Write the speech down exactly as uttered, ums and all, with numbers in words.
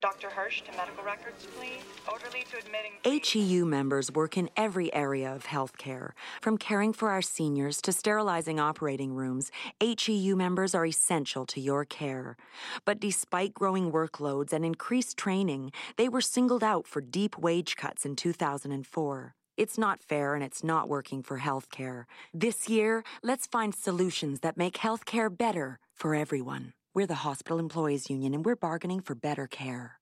Doctor Hirsch to medical records, please. Orderly to admitting... H E U members work in every area of healthcare. From caring for our seniors to sterilizing operating rooms, H E U members are essential to your care. But despite growing workloads and increased training, they were singled out for deep wage cuts in two thousand four. It's not fair and it's not working for healthcare. This year, let's find solutions that make healthcare better for everyone. We're the Hospital Employees Union and we're bargaining for better care.